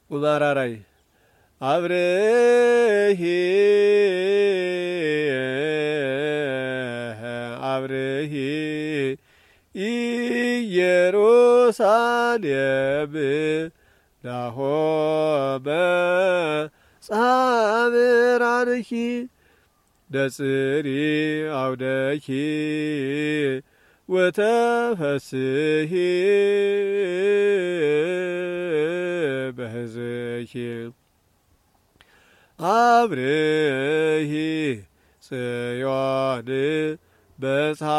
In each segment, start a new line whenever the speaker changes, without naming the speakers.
ወባራራይ አብረሂ አብረሂ ኢየሩሳሌም ላሆበ ጻብራንኪ ደጽሪ አውደኪ ወተፈስሂ በህዝኪ አብርሂ ጽዮን በጽሐ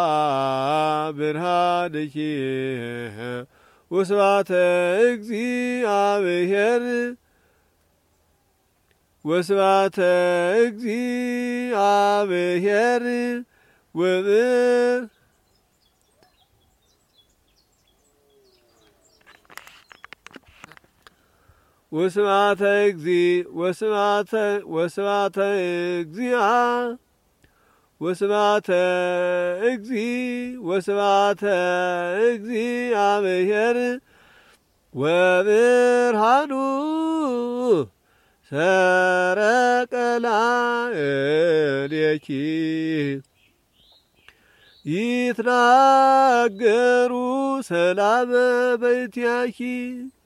ብርሃንኪ ወስብሐተ እግዚአብሔር ወስብሐተ እግዚአብሔር ወብር ወስብሐተ እግዚአብሔር ወብርሃኑ ሰረቀ ላዕሌኪ ይትናገሩ ሰላመ በእንቲአኪ